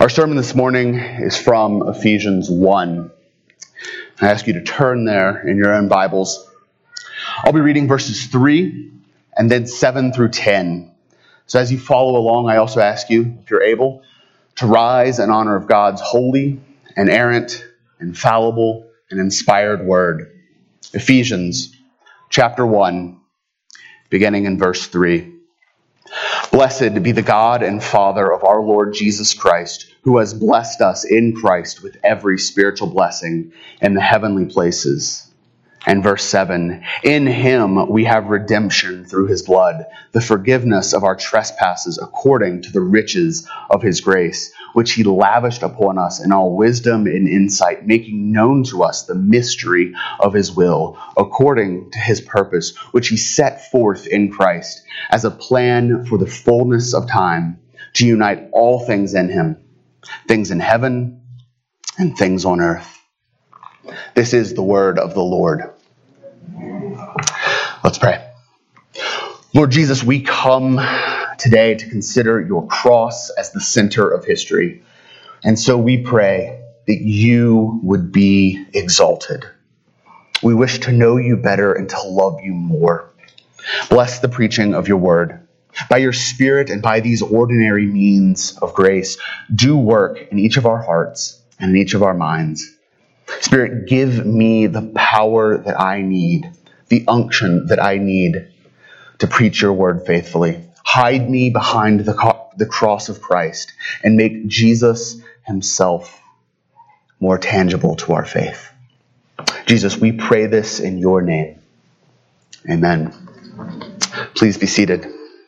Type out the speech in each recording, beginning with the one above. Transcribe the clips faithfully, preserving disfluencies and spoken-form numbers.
Our sermon this morning is from Ephesians one. I ask you to turn there in your own Bibles. I'll be reading verses three and then seven through ten. So as you follow along, I also ask you, if you're able, to rise in honor of God's holy, inerrant, infallible, and inspired word. Ephesians chapter one, beginning in verse three. Blessed be the God and Father of our Lord Jesus Christ, who has blessed us in Christ with every spiritual blessing in the heavenly places. And verse seven, in him we have redemption through his blood, the forgiveness of our trespasses according to the riches of his grace, which he lavished upon us in all wisdom and insight, making known to us the mystery of his will, according to his purpose, which he set forth in Christ as a plan for the fullness of time, to unite all things in him, things in heaven and things on earth. This is the word of the Lord. Let's pray. Lord Jesus, we come today to consider your cross as the center of history. And so we pray that you would be exalted. We wish to know you better and to love you more. Bless the preaching of your word. By your Spirit and by these ordinary means of grace, do work in each of our hearts and in each of our minds. Spirit, give me the power that I need, the unction that I need to preach your word faithfully. Hide me behind the, co- the cross of Christ and make Jesus himself more tangible to our faith. Jesus, we pray this in your name. Amen. Please be seated.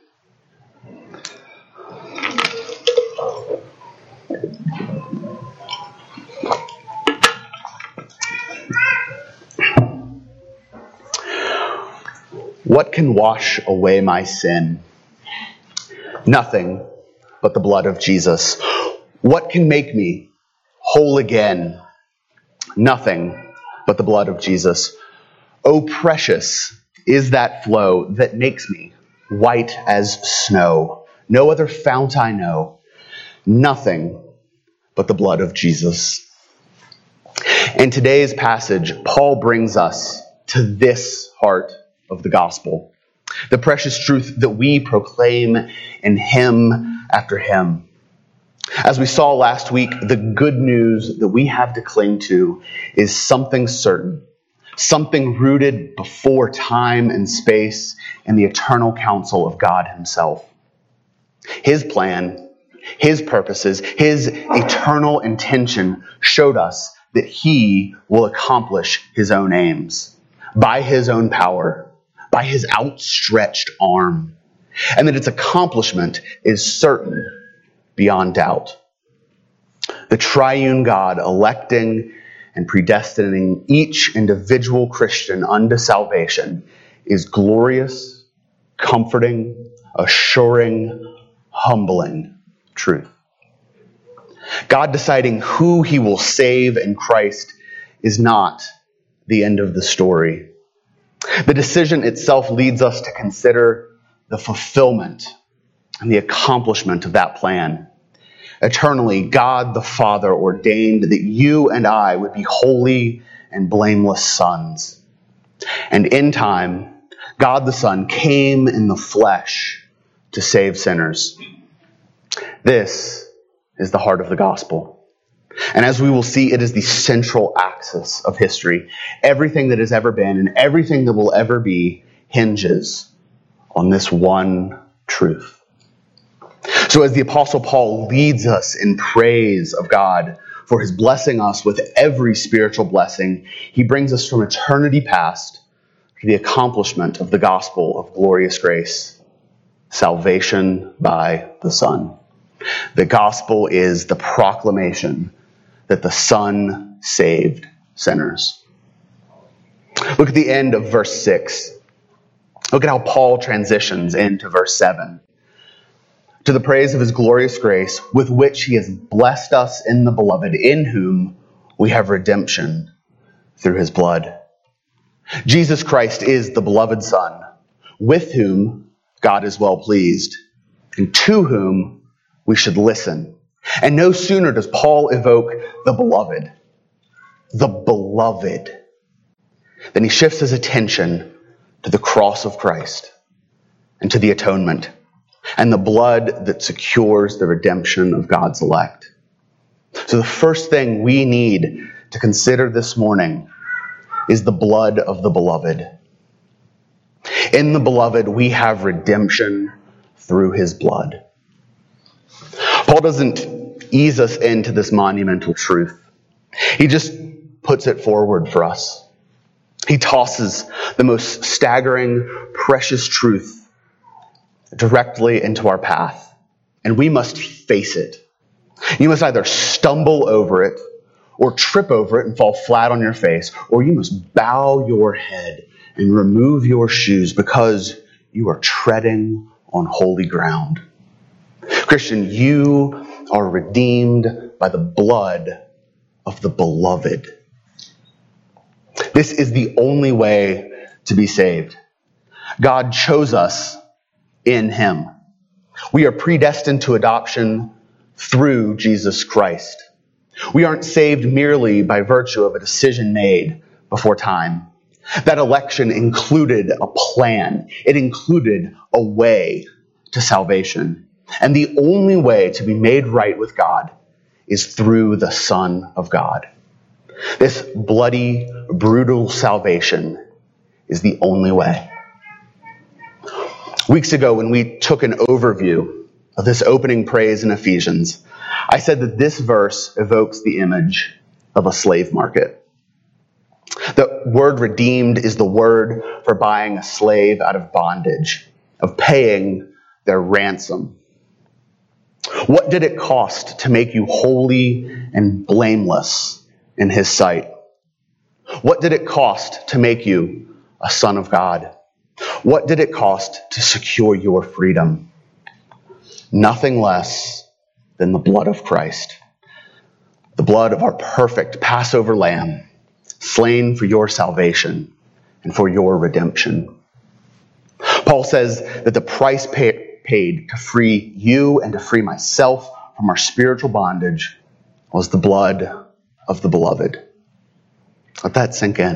What can wash away my sin? Nothing but the blood of Jesus. What can make me whole again? Nothing but the blood of Jesus. Oh, precious is that flow that makes me white as snow. No other fount I know. Nothing but the blood of Jesus. In today's passage, Paul brings us to this heart of the gospel, the precious truth that we proclaim in hymn after hymn. As we saw last week, the good news that we have to cling to is something certain, something rooted before time and space in the eternal counsel of God himself. His plan, his purposes, his eternal intention showed us that he will accomplish his own aims by his own power, by his outstretched arm, and that its accomplishment is certain beyond doubt. The triune God electing and predestining each individual Christian unto salvation is glorious, comforting, assuring, humbling truth. God deciding who he will save in Christ is not the end of the story. The decision itself leads us to consider the fulfillment and the accomplishment of that plan. Eternally, God the Father ordained that you and I would be holy and blameless sons. And in time, God the Son came in the flesh to save sinners. This is the heart of the gospel. And as we will see, it is the central axis of history. Everything that has ever been and everything that will ever be hinges on this one truth. So as the Apostle Paul leads us in praise of God for his blessing us with every spiritual blessing, he brings us from eternity past to the accomplishment of the gospel of glorious grace, salvation by the Son. The gospel is the proclamation that the Son saved sinners. Look at the end of verse six. Look at how Paul transitions into verse seven. To the praise of his glorious grace, with which he has blessed us in the beloved, in whom we have redemption through his blood. Jesus Christ is the beloved Son, with whom God is well pleased, and to whom we should listen. And no sooner does Paul evoke the beloved, the beloved, then he shifts his attention to the cross of Christ and to the atonement and the blood that secures the redemption of God's elect. So the first thing we need to consider this morning is the blood of the beloved. In the beloved, we have redemption through his blood. Paul doesn't ease us into this monumental truth. He just puts it forward for us. He tosses the most staggering, precious truth directly into our path, and we must face it. You must either stumble over it or trip over it and fall flat on your face, or you must bow your head and remove your shoes because you are treading on holy ground. Christian, you are redeemed by the blood of the beloved. This is the only way to be saved. God chose us in him. We are predestined to adoption through Jesus Christ. We aren't saved merely by virtue of a decision made before time. That election included a plan. It included a way to salvation. And the only way to be made right with God is through the Son of God. This bloody, brutal salvation is the only way. Weeks ago, when we took an overview of this opening praise in Ephesians, I said that this verse evokes the image of a slave market. The word redeemed is the word for buying a slave out of bondage, of paying their ransom. What did it cost to make you holy and blameless in his sight? What did it cost to make you a son of God? What did it cost to secure your freedom? Nothing less than the blood of Christ, the blood of our perfect Passover lamb, slain for your salvation and for your redemption. Paul says that the price pay, paid to free you and to free myself from our spiritual bondage was the blood of the beloved. Let that sink in.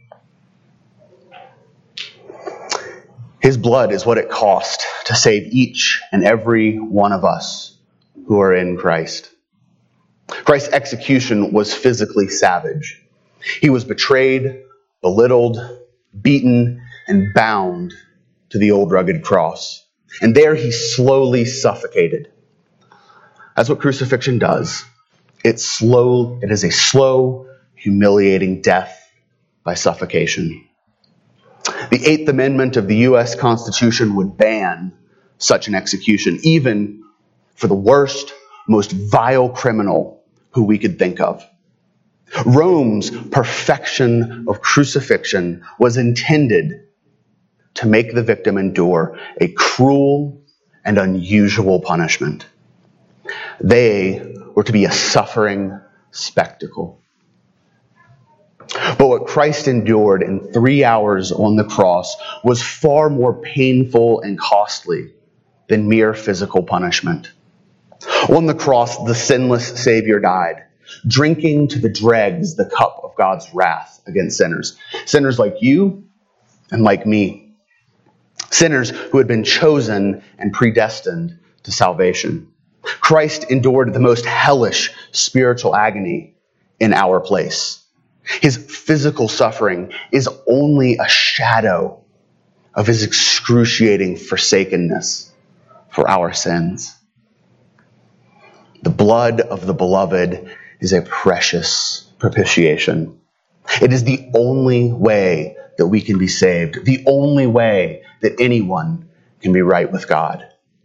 His blood is what it cost to save each and every one of us who are in Christ. Christ's execution was physically savage. He was betrayed, belittled, beaten, and bound to the old rugged cross. And there he slowly suffocated. That's what crucifixion does. It's slow. It is a slow, humiliating death by suffocation. The Eighth Amendment of the U S Constitution would ban such an execution, even for the worst, most vile criminal who we could think of. Rome's perfection of crucifixion was intended to make the victim endure a cruel and unusual punishment. They were to be a suffering spectacle. But what Christ endured in three hours on the cross was far more painful and costly than mere physical punishment. On the cross, the sinless Savior died, drinking to the dregs the cup of God's wrath against sinners. Sinners like you and like me. Sinners who had been chosen and predestined to salvation. Christ endured the most hellish spiritual agony in our place. His physical suffering is only a shadow of his excruciating forsakenness for our sins. The blood of the beloved is a precious propitiation. It is the only way that we can be saved, the only way that anyone can be right with God.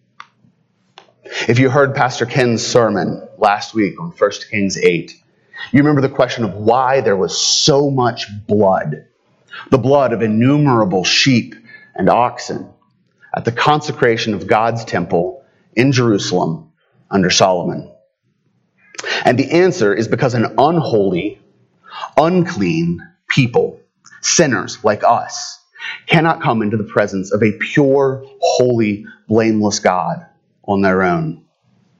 If you heard Pastor Ken's sermon last week on First Kings eight, you remember the question of why there was so much blood, the blood of innumerable sheep and oxen at the consecration of God's temple in Jerusalem under Solomon. And the answer is because an unholy, unclean people, sinners like us, cannot come into the presence of a pure, holy, blameless God on their own.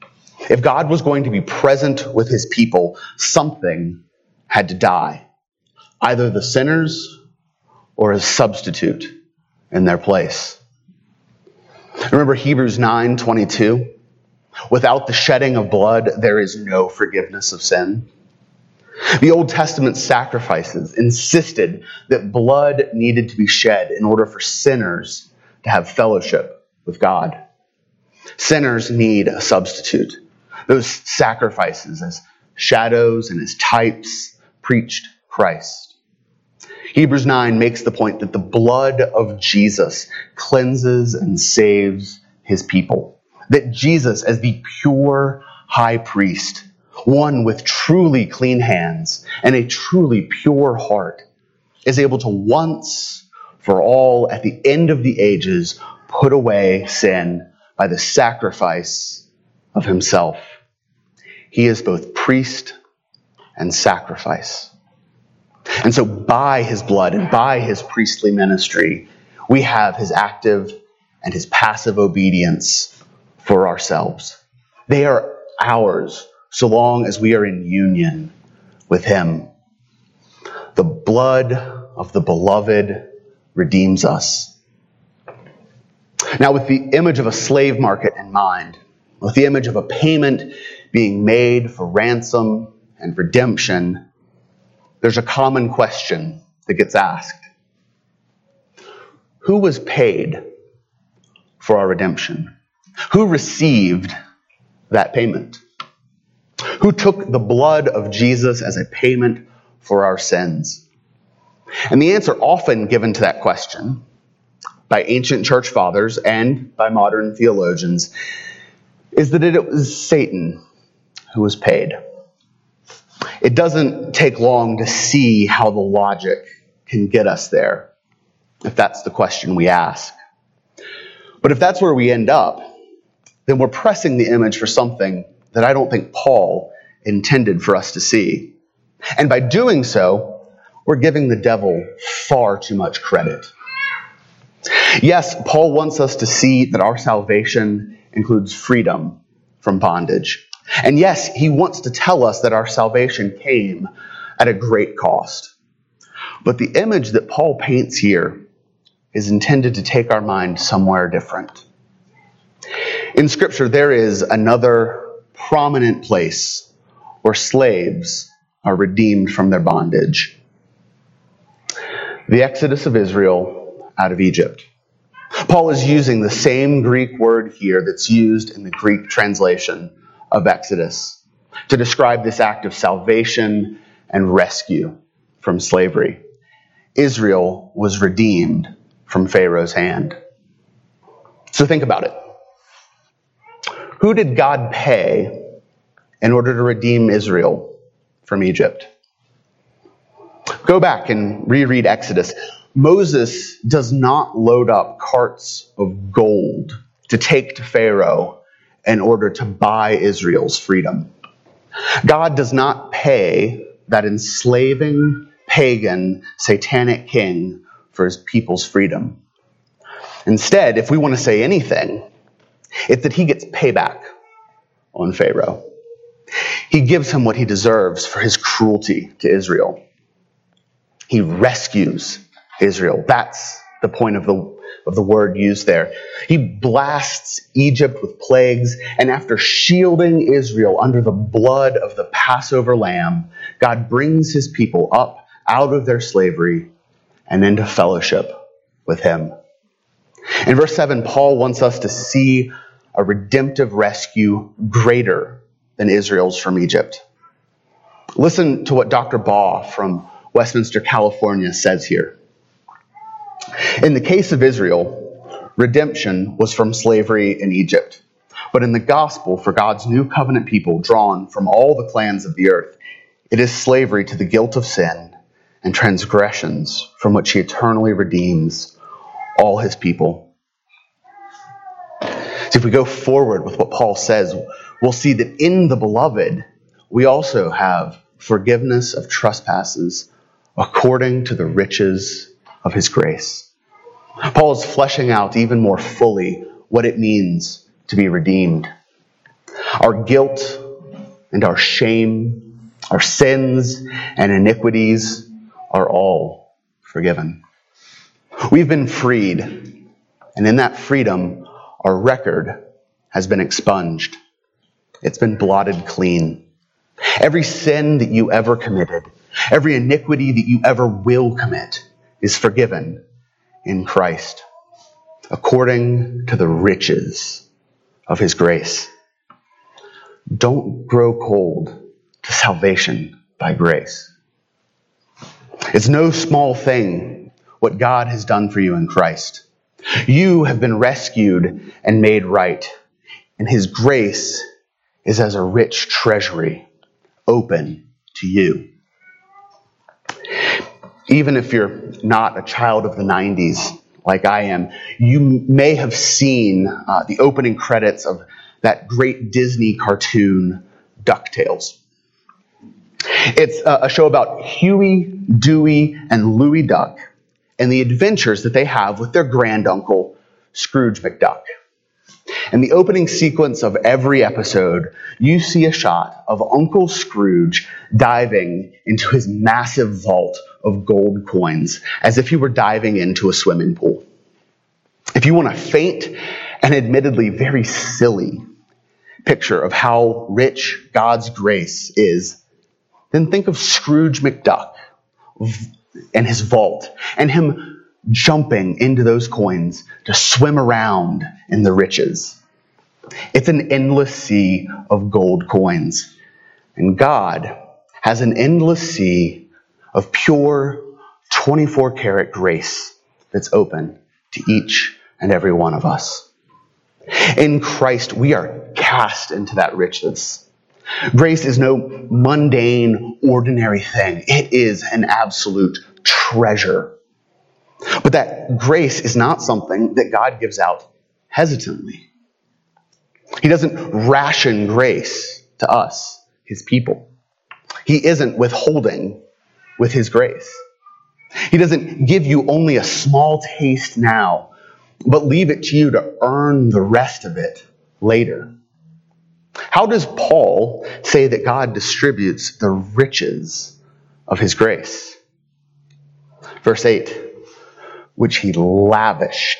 If God was going to be present with his people, something had to die. Either the sinners or a substitute in their place. Remember Hebrews nine twenty-two? Without the shedding of blood, there is no forgiveness of sin. The Old Testament sacrifices insisted that blood needed to be shed in order for sinners to have fellowship with God. Sinners need a substitute. Those sacrifices as shadows and as types preached Christ. Hebrews nine makes the point that the blood of Jesus cleanses and saves his people. That Jesus, as the pure high priest, one with truly clean hands and a truly pure heart, is able to once for all at the end of the ages put away sin by the sacrifice of himself. He is both priest and sacrifice. And so by his blood and by his priestly ministry, we have his active and his passive obedience for ourselves. They are ours so long as we are in union with him. The blood of the beloved redeems us. Now, with the image of a slave market in mind, with the image of a payment being made for ransom and redemption, there's a common question that gets asked. Who was paid for our redemption? Who received that payment? Who took the blood of Jesus as a payment for our sins? And the answer often given to that question by ancient church fathers and by modern theologians is that it was Satan who was paid. It doesn't take long to see how the logic can get us there, if that's the question we ask. But if that's where we end up, then we're pressing the image for something that I don't think Paul intended for us to see. And by doing so, we're giving the devil far too much credit. Yes, Paul wants us to see that our salvation includes freedom from bondage. And yes, he wants to tell us that our salvation came at a great cost. But the image that Paul paints here is intended to take our mind somewhere different. In Scripture, there is another prominent place where slaves are redeemed from their bondage. The Exodus of Israel out of Egypt. Paul is using the same Greek word here that's used in the Greek translation of Exodus to describe this act of salvation and rescue from slavery. Israel was redeemed from Pharaoh's hand. So think about it. Who did God pay in order to redeem Israel from Egypt? Go back and reread Exodus. Moses does not load up carts of gold to take to Pharaoh in order to buy Israel's freedom. God does not pay that enslaving, pagan, satanic king for his people's freedom. Instead, if we want to say anything, it's that he gets payback on Pharaoh. He gives him what he deserves for his cruelty to Israel. He rescues Israel. That's the point of the, of the word used there. He blasts Egypt with plagues, and after shielding Israel under the blood of the Passover lamb, God brings his people up out of their slavery and into fellowship with him. In verse seven, Paul wants us to see a redemptive rescue greater than Israel's from Egypt. Listen to what Doctor Baugh from Westminster, California says here. In the case of Israel, redemption was from slavery in Egypt. But in the gospel, for God's new covenant people drawn from all the clans of the earth, it is slavery to the guilt of sin and transgressions from which he eternally redeems all his people. So if we go forward with what Paul says, we'll see that in the beloved, we also have forgiveness of trespasses according to the riches of his grace. Paul is fleshing out even more fully what it means to be redeemed. Our guilt and our shame, our sins and iniquities are all forgiven. We've been freed, and in that freedom, our record has been expunged. It's been blotted clean. Every sin that you ever committed, every iniquity that you ever will commit is forgiven in Christ, according to the riches of his grace. Don't grow cold to salvation by grace. It's no small thing what God has done for you in Christ. You have been rescued and made right, and his grace is as a rich treasury open to you. Even if you're not a child of the nineties like I am, you may have seen uh, the opening credits of that great Disney cartoon, DuckTales. It's a, a show about Huey, Dewey, and Louie Duck and the adventures that they have with their granduncle, Scrooge McDuck. In the opening sequence of every episode, you see a shot of Uncle Scrooge diving into his massive vault of gold coins as if he were diving into a swimming pool. If you want a faint and admittedly very silly picture of how rich God's grace is, then think of Scrooge McDuck and his vault and him jumping into those coins to swim around in the riches. It's an endless sea of gold coins. And God has an endless sea of pure twenty-four karat grace that's open to each and every one of us. In Christ, we are cast into that richness. Grace is no mundane, ordinary thing. It is an absolute treasure. But that grace is not something that God gives out hesitantly. He doesn't ration grace to us, his people. He isn't withholding with his grace. He doesn't give you only a small taste now, but leave it to you to earn the rest of it later. How does Paul say that God distributes the riches of his grace? Verse eight, which he lavished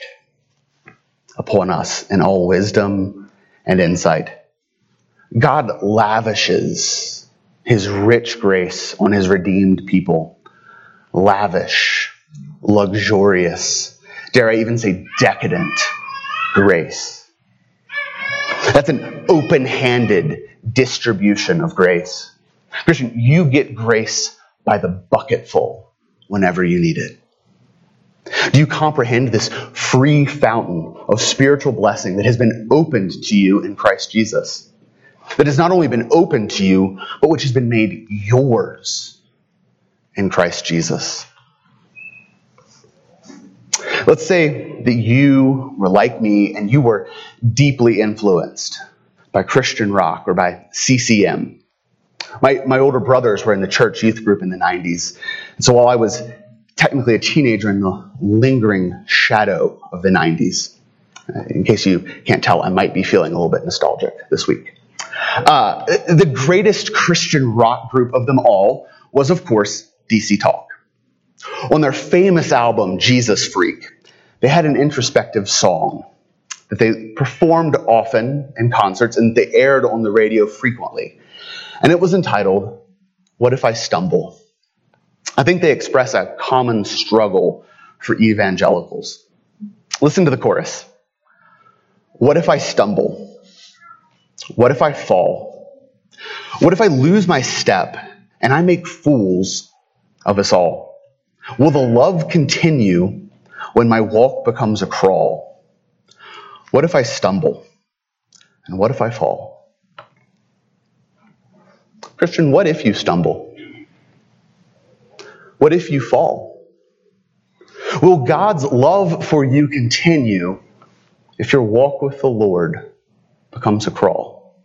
upon us in all wisdom and insight. God lavishes his rich grace on his redeemed people. Lavish, luxurious, dare I even say decadent grace. That's an open-handed distribution of grace. Christian, you get grace by the bucketful whenever you need it. Do you comprehend this free fountain of spiritual blessing that has been opened to you in Christ Jesus? That has not only been opened to you, but which has been made yours in Christ Jesus. Let's say that you were like me and you were deeply influenced by Christian rock or by C C M. My, my older brothers were in the church youth group in the nineties. And so while I was technically a teenager in the lingering shadow of the nineties, in case you can't tell, I might be feeling a little bit nostalgic this week. Uh, the greatest Christian rock group of them all was, of course, D C Talk. On their famous album, Jesus Freak, they had an introspective song that they performed often in concerts and they aired on the radio frequently. And it was entitled, What If I Stumble? I think they express a common struggle for evangelicals. Listen to the chorus. What if I stumble? What if I fall? What if I lose my step and I make fools of us all? Will the love continue when my walk becomes a crawl? What if I stumble? And what if I fall? Christian, what if you stumble? What if you fall? Will God's love for you continue if your walk with the Lord becomes a crawl?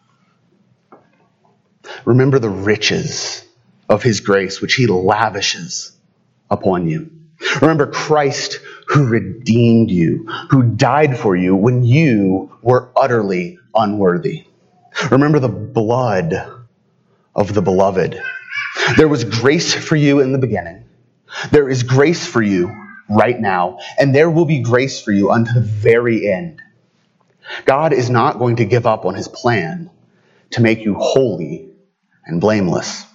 Remember the riches of his grace, which he lavishes upon you. Remember Christ who redeemed you, who died for you when you were utterly unworthy. Remember the blood of the beloved. There was grace for you in the beginning. There is grace for you right now, and there will be grace for you unto the very end. God is not going to give up on his plan to make you holy and blameless.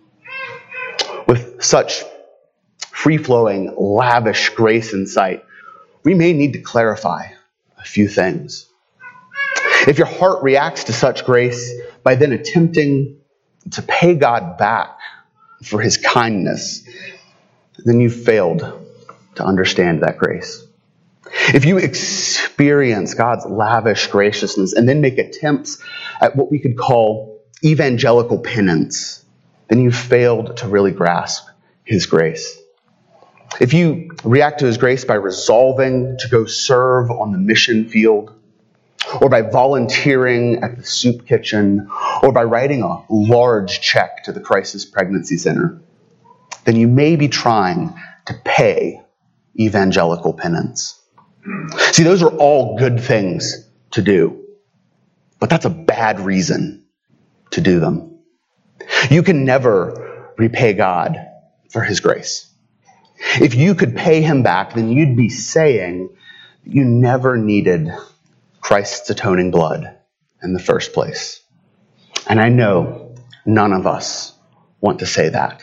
With such free-flowing, lavish grace in sight, we may need to clarify a few things. If your heart reacts to such grace by then attempting to pay God back for his kindness, then you've failed to understand that grace. If you experience God's lavish graciousness and then make attempts at what we could call evangelical penance, then you've failed to really grasp his grace. If you react to his grace by resolving to go serve on the mission field, or by volunteering at the soup kitchen, or by writing a large check to the Crisis Pregnancy Center, then you may be trying to pay evangelical penance. See, those are all good things to do, but that's a bad reason to do them. You can never repay God for his grace. If you could pay him back, then you'd be saying that you never needed Christ's atoning blood in the first place. And I know none of us want to say that.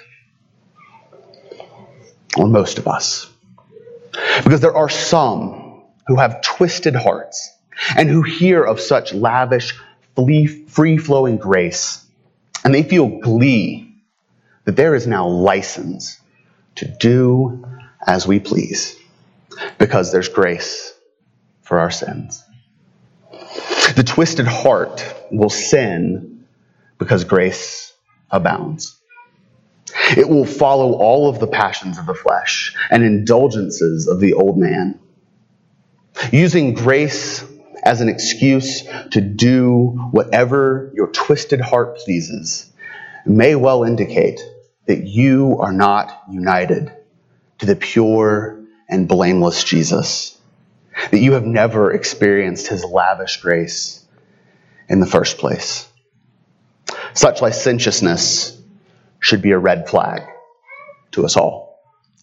Or most of us. Because there are some who have twisted hearts and who hear of such lavish, free-flowing grace, and they feel glee that there is now license to do as we please because there's grace for our sins. The twisted heart will sin because grace abounds. It will follow all of the passions of the flesh and indulgences of the old man. Using grace as an excuse to do whatever your twisted heart pleases may well indicate that you are not united to the pure and blameless Jesus, that you have never experienced his lavish grace in the first place. Such licentiousness should be a red flag to us all.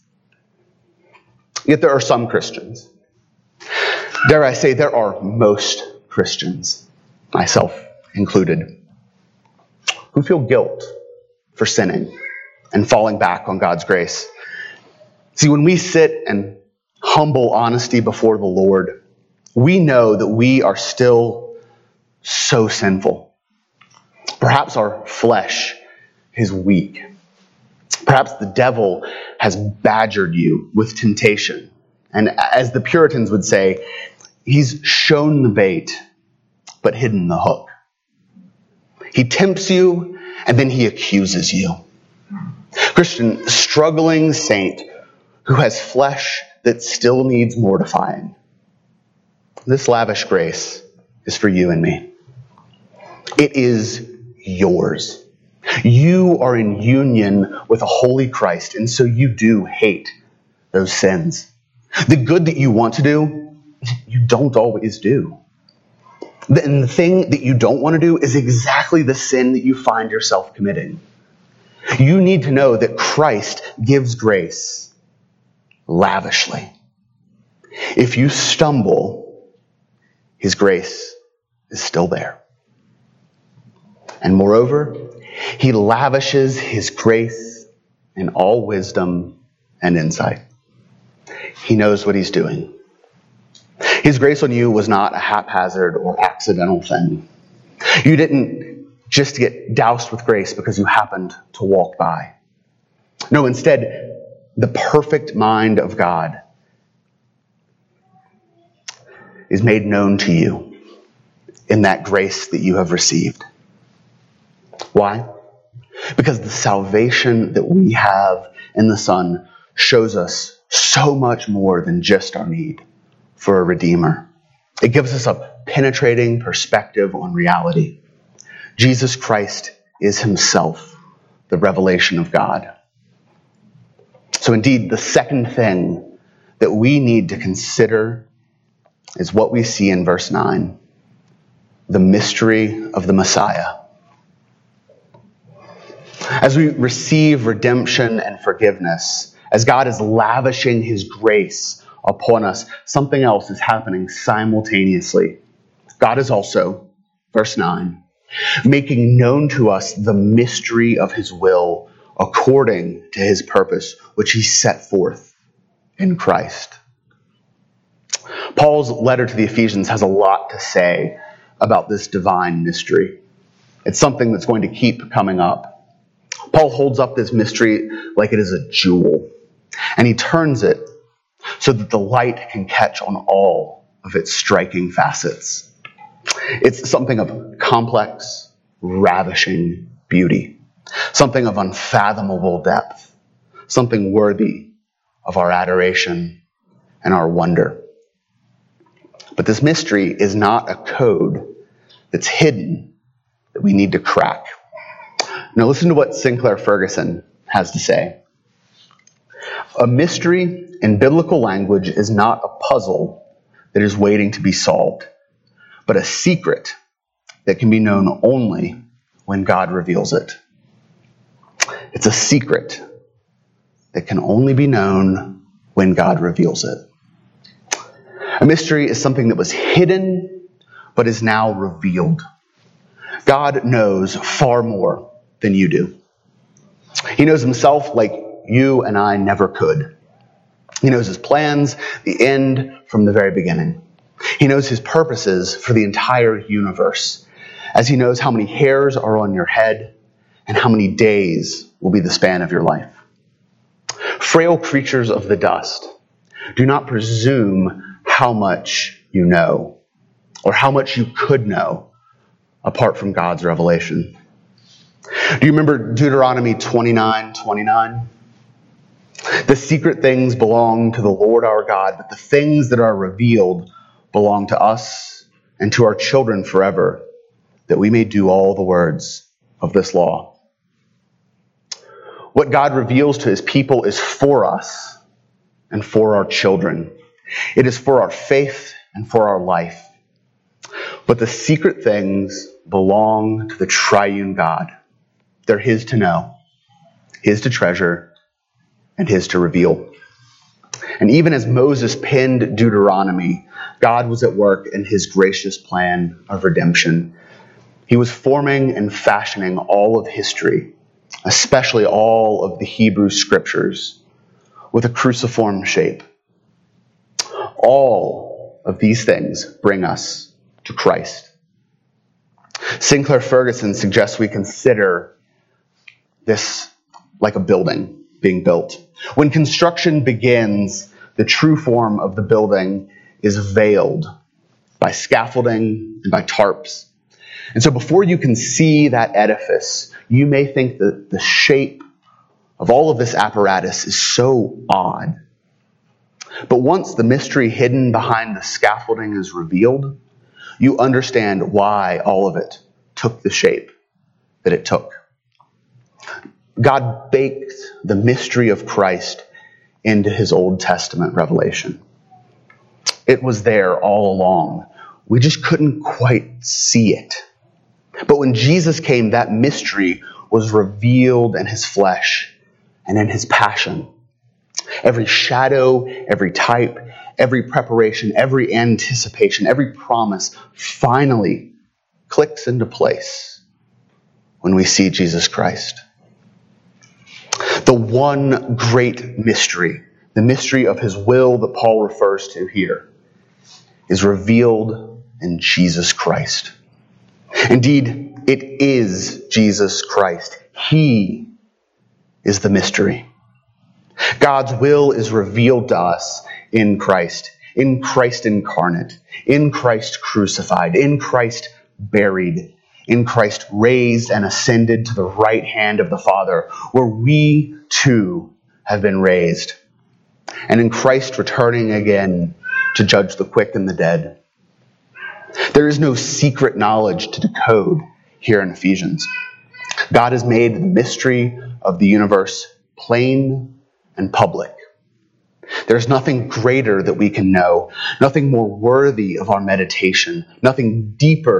Yet there are some Christians, dare I say there are most Christians, myself included, who feel guilt for sinning and falling back on God's grace. See, when we sit in humble honesty before the Lord, we know that we are still so sinful. Perhaps our flesh is weak. Perhaps the devil has badgered you with temptation. And as the Puritans would say, he's shown the bait, but hidden the hook. He tempts you, and then he accuses you. Christian, struggling saint who has flesh that still needs mortifying. This lavish grace is for you and me. It is yours. You are in union with a holy Christ, and so you do hate those sins. The good that you want to do, you don't always do. And the thing that you don't want to do is exactly the sin that you find yourself committing. You need to know that Christ gives grace lavishly. If you stumble, his grace is still there. And moreover, he lavishes his grace in all wisdom and insight. He knows what he's doing. His grace on you was not a haphazard or accidental thing. You didn't just get doused with grace because you happened to walk by. No, instead, the perfect mind of God is made known to you in that grace that you have received. Why? Because the salvation that we have in the Son shows us so much more than just our need for a Redeemer. It gives us a penetrating perspective on reality. Jesus Christ is himself the revelation of God. So indeed, the second thing that we need to consider is what we see in verse nine. the mystery of the Messiah. As we receive redemption and forgiveness, as God is lavishing his grace upon us, something else is happening simultaneously. God is also, verse nine, making known to us the mystery of his will according to his purpose, which he set forth in Christ. Paul's letter to the Ephesians has a lot to say about this divine mystery. It's something that's going to keep coming up. Paul holds up this mystery like it is a jewel, and he turns it so that the light can catch on all of its striking facets. It's something of complex, ravishing beauty, something of unfathomable depth, something worthy of our adoration and our wonder. But this mystery is not a code that's hidden that we need to crack. Now listen to what Sinclair Ferguson has to say. A mystery in biblical language is not a puzzle that is waiting to be solved, but a secret that can be known only when God reveals it. It's a secret that can only be known when God reveals it. A mystery is something that was hidden, but is now revealed. God knows far more than you do. He knows himself like you and I never could. He knows his plans, the end from the very beginning. He knows his purposes for the entire universe, as he knows how many hairs are on your head and how many days will be the span of your life. Frail creatures of the dust, do not presume how much you know or how much you could know apart from God's revelation. Do you remember Deuteronomy twenty-nine twenty-nine? The secret things belong to the Lord our God, but the things that are revealed belong to us and to our children forever, that we may do all the words of this law. What God reveals to his people is for us and for our children. It is for our faith and for our life. But the secret things belong to the triune God. They're his to know, his to treasure, and his to reveal. And even as Moses penned Deuteronomy, God was at work in his gracious plan of redemption. He was forming and fashioning all of history, especially all of the Hebrew scriptures, with a cruciform shape. All of these things bring us to Christ. Sinclair Ferguson suggests we consider this like a building being built. When construction begins, the true form of the building is veiled by scaffolding and by tarps. And so before you can see that edifice, you may think that the shape of all of this apparatus is so odd. But once the mystery hidden behind the scaffolding is revealed, you understand why all of it took the shape that it took. God baked the mystery of Christ into his Old Testament revelation. It was there all along. We just couldn't quite see it. But when Jesus came, that mystery was revealed in his flesh and in his passion. Every shadow, every type, every preparation, every anticipation, every promise finally clicks into place when we see Jesus Christ. The one great mystery, the mystery of his will that Paul refers to here, is revealed in Jesus Christ. Indeed, it is Jesus Christ. He is the mystery. God's will is revealed to us in Christ, in Christ incarnate, in Christ crucified, in Christ buried, in Christ raised and ascended to the right hand of the Father, where we too have been raised, and in Christ returning again to judge the quick and the dead. There is no secret knowledge to decode here in Ephesians. God has made the mystery of the universe plain and public. There's nothing greater that we can know, nothing more worthy of our meditation, nothing deeper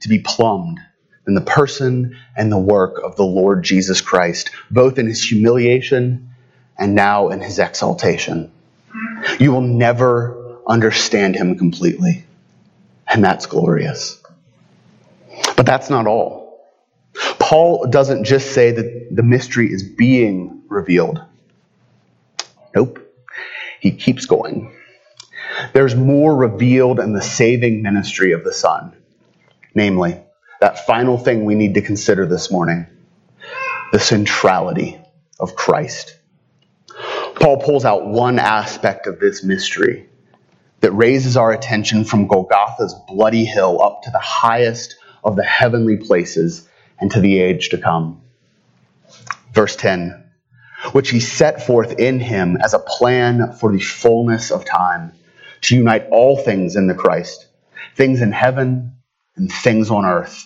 to be plumbed than the person and the work of the Lord Jesus Christ, both in his humiliation and now in his exaltation. You will never understand him completely, and that's glorious. But that's not all. Paul doesn't just say that the mystery is being revealed. Nope. He keeps going. There's more revealed in the saving ministry of the Son. Namely, that final thing we need to consider this morning, the centrality of Christ. Paul pulls out one aspect of this mystery that raises our attention from Golgotha's bloody hill up to the highest of the heavenly places and to the age to come. Verse ten, which he set forth in him as a plan for the fullness of time, to unite all things in the Christ, things in heaven and things on earth.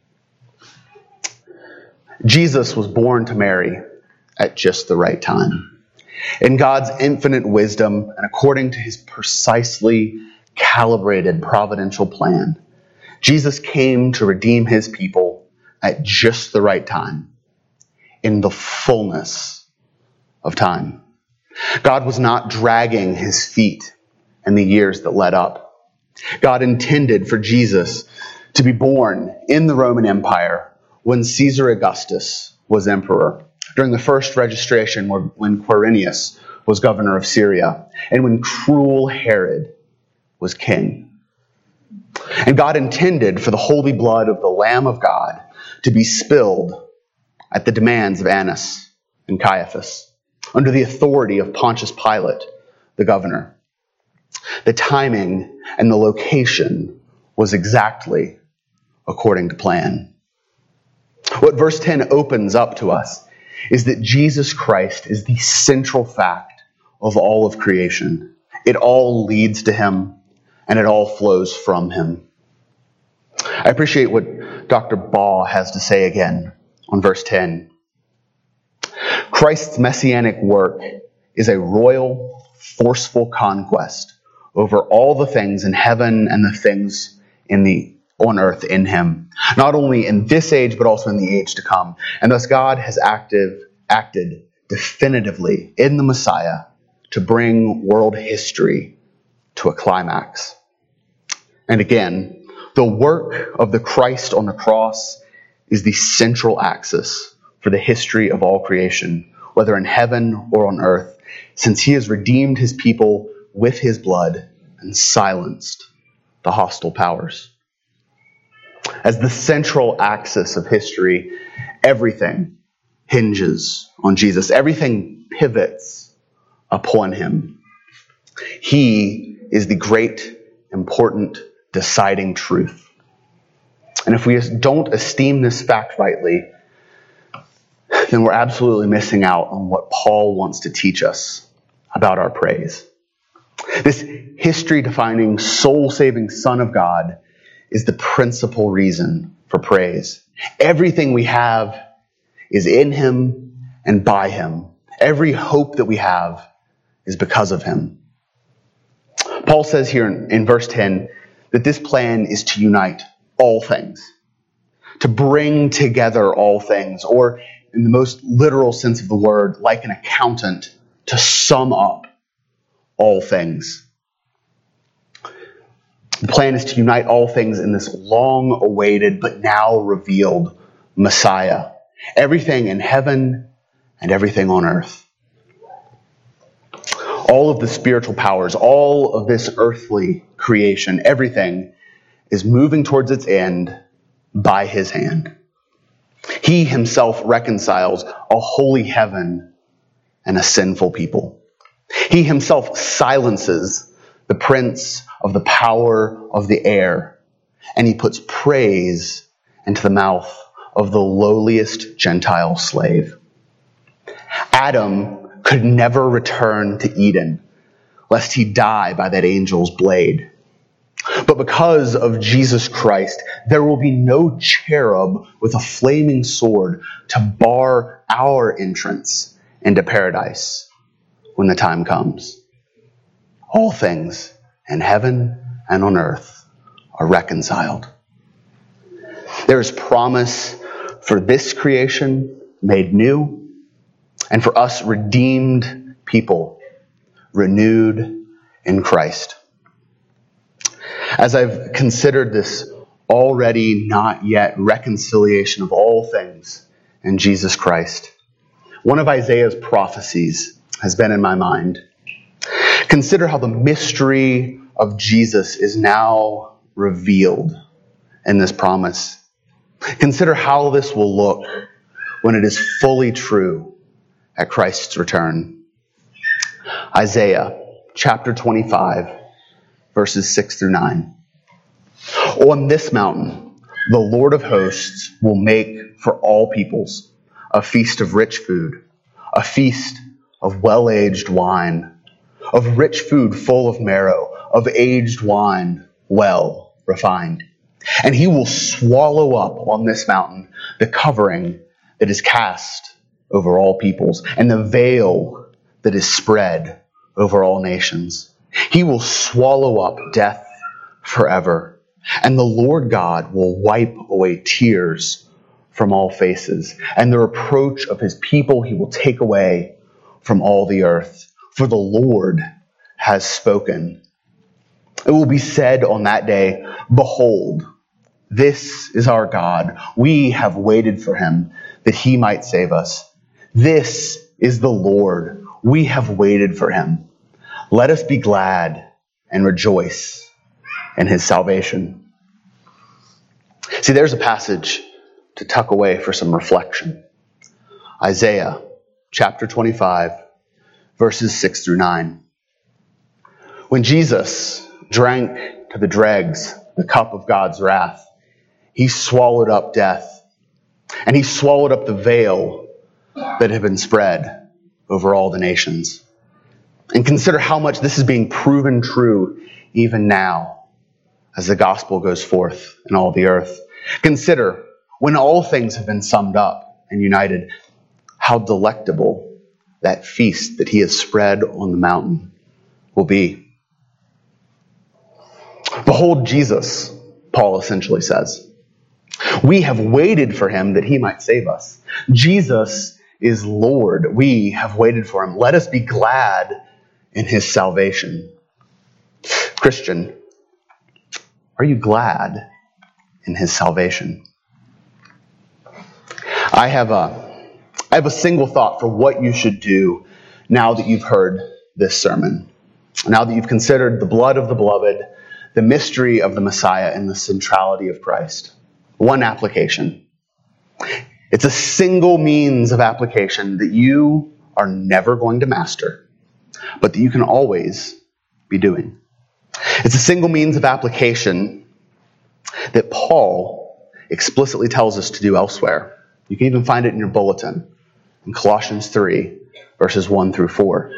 Jesus was born to Mary at just the right time. In God's infinite wisdom and according to his precisely calibrated providential plan, Jesus came to redeem his people at just the right time, in the fullness of time. God was not dragging his feet in the years that led up. God intended for Jesus to be born in the Roman Empire when Caesar Augustus was emperor, during the first registration when Quirinius was governor of Syria, and when cruel Herod was king. And God intended for the holy blood of the Lamb of God to be spilled at the demands of Annas and Caiaphas, under the authority of Pontius Pilate, the governor. The timing and the location was exactly according to plan. What verse ten opens up to us is that Jesus Christ is the central fact of all of creation. It all leads to him, and it all flows from him. I appreciate what Doctor Baugh has to say again on verse ten. Christ's messianic work is a royal, forceful conquest over all the things in heaven and the things in the on earth in him, not only in this age, but also in the age to come. And thus God has active, acted definitively in the Messiah to bring world history to a climax. And again, the work of the Christ on the cross is the central axis for the history of all creation, whether in heaven or on earth, since he has redeemed his people with his blood and silenced the hostile powers. As the central axis of history, everything hinges on Jesus. Everything pivots upon him. He is the great, important, deciding truth. And if we don't esteem this fact rightly, then we're absolutely missing out on what Paul wants to teach us about our praise. This history-defining, soul-saving Son of God is the principal reason for praise. Everything we have is in him and by him. Every hope that we have is because of him. Paul says here in, in verse ten that this plan is to unite all things, to bring together all things, or in the most literal sense of the word, like an accountant, to sum up all things. The plan is to unite all things in this long-awaited but now revealed Messiah. Everything in heaven and everything on earth. All of the spiritual powers, all of this earthly creation, everything is moving towards its end by his hand. He himself reconciles a holy heaven and a sinful people. He himself silences the prince of the power of the air, and he puts praise into the mouth of the lowliest Gentile slave. Adam could never return to Eden, lest he die by that angel's blade. But because of Jesus Christ, there will be no cherub with a flaming sword to bar our entrance into paradise when the time comes. All things in heaven and on earth are reconciled. There is promise for this creation made new, and for us redeemed people, renewed in Christ. As I've considered this already not yet reconciliation of all things in Jesus Christ, one of Isaiah's prophecies has been in my mind. Consider how the mystery of Jesus is now revealed in this promise. Consider how this will look when it is fully true at Christ's return. Isaiah chapter twenty-five, verses six through nine. On this mountain, the Lord of hosts will make for all peoples a feast of rich food, a feast of well-aged wine, of rich food full of marrow, of aged wine well refined. And he will swallow up on this mountain the covering that is cast over all peoples, and the veil that is spread over all nations. He will swallow up death forever, and the Lord God will wipe away tears from all faces, and the reproach of his people he will take away from all the earth. For the Lord has spoken. It will be said on that day, behold, this is our God. We have waited for him that he might save us. This is the Lord. We have waited for him. Let us be glad and rejoice in his salvation. See, there's a passage to tuck away for some reflection. Isaiah chapter twenty-five, verses six through nine. When Jesus drank to the dregs the cup of God's wrath, he swallowed up death, and he swallowed up the veil that had been spread over all the nations. And consider how much this is being proven true even now as the gospel goes forth in all the earth. Consider, when all things have been summed up and united, how delectable that feast that he has spread on the mountain will be. Behold Jesus, Paul essentially says. We have waited for him that he might save us. Jesus is Lord. We have waited for him. Let us be glad in his salvation. Christian, are you glad in his salvation? I have a, I have a single thought for what you should do now that you've heard this sermon. Now that you've considered the blood of the beloved, the mystery of the Messiah, and the centrality of Christ. One application. It's a single means of application that you are never going to master, but that you can always be doing. It's a single means of application that Paul explicitly tells us to do elsewhere. You can even find it in your bulletin in Colossians three, verses one through four.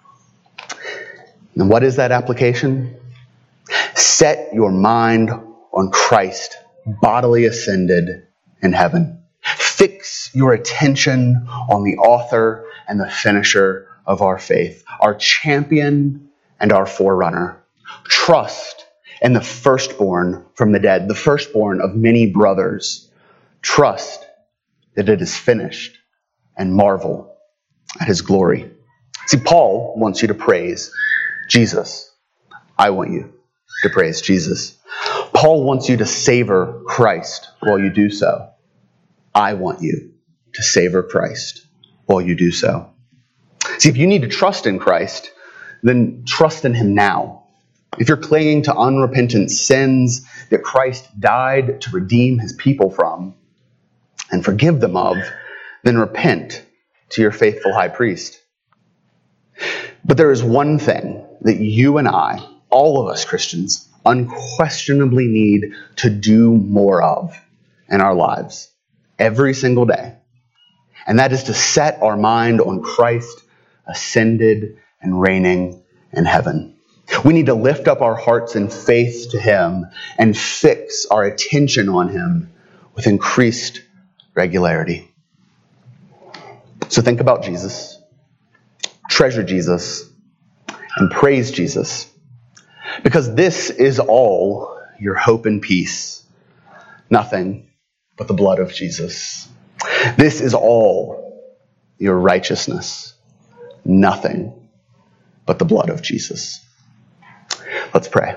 And what is that application? Set your mind on Christ, bodily ascended in heaven. Fix your attention on the author and the finisher of our faith, our champion and our forerunner. Trust in the firstborn from the dead, the firstborn of many brothers. Trust that it is finished and marvel at his glory. See, Paul wants you to praise Jesus. I want you to praise Jesus. Paul wants you to savor Christ while you do so. I want you to savor Christ while you do so. See, if you need to trust in Christ, then trust in him now. If you're clinging to unrepentant sins that Christ died to redeem his people from and forgive them of, then repent to your faithful high priest. But there is one thing that you and I, all of us Christians, unquestionably need to do more of in our lives every single day. And that is to set our mind on Christ ascended and reigning in heaven. We need to lift up our hearts in faith to him and fix our attention on him with increased regularity. So think about Jesus, treasure Jesus, and praise Jesus, because this is all your hope and peace. Nothing but the blood of Jesus. This is all your righteousness. Nothing but the blood of Jesus. Let's pray.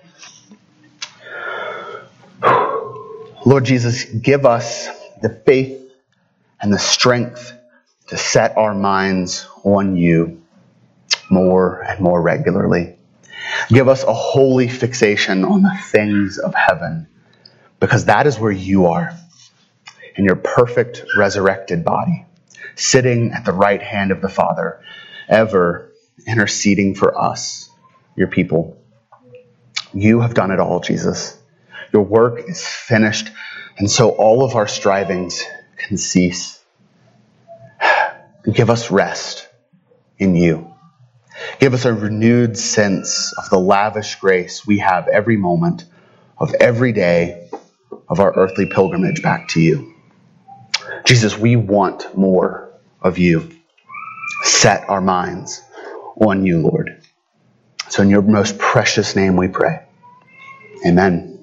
Lord Jesus, give us the faith and the strength to set our minds on you more and more regularly. Give us a holy fixation on the things of heaven, because that is where you are, in your perfect resurrected body, sitting at the right hand of the Father, ever interceding for us, your people. You have done it all, Jesus. Your work is finished, and so all of our strivings can cease. Give us rest in you. Give us a renewed sense of the lavish grace we have every moment of every day of our earthly pilgrimage back to you. Jesus, we want more of you. Set our minds on you, Lord. So in your most precious name we pray. Amen.